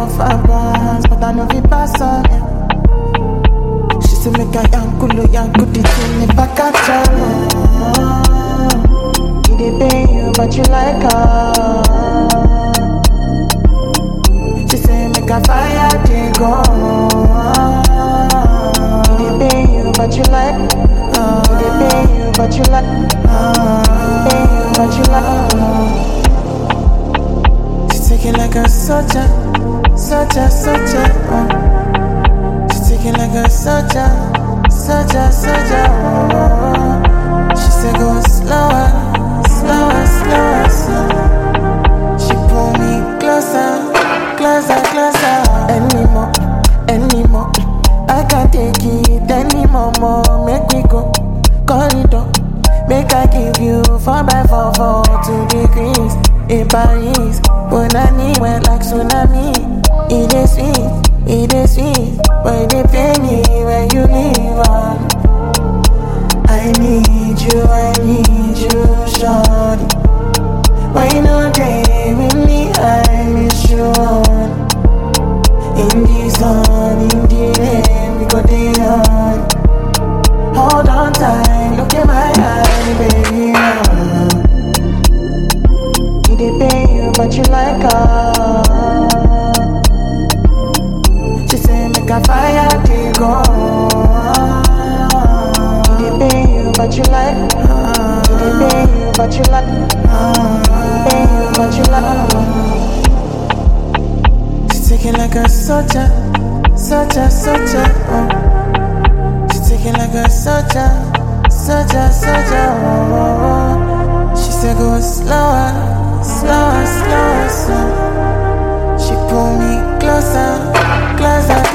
for fine bars, but I know we pass on it. She say make I yankulu the thing if I catch her. He dey pay you, but you like her. She say make I fire the gun. He dey pay you, but you like. He dey pay you, but you like. Pay you, but you like. She take it like a soldier. She take it like a soldier. She say go slower. She pull me closer. Anymore. I can't take it anymore. Make me go corridor. Make I give you 4x4 2 degrees in Paris. When I need wet like tsunami. It is sweet, but they pay me when you leave on. I need you, shorty. Why you not day with me? I miss you on. In the sun, in the rain, we go down. Hold on tight, look in my eye, baby. He dey pay you, but you like her. She say make I fire the gun. He dey pay you, but you like. He dey pay you, but you like. Pay you, but you like. She take it like a soldier. She take it like a soldier. She say go slower. She pull me closer.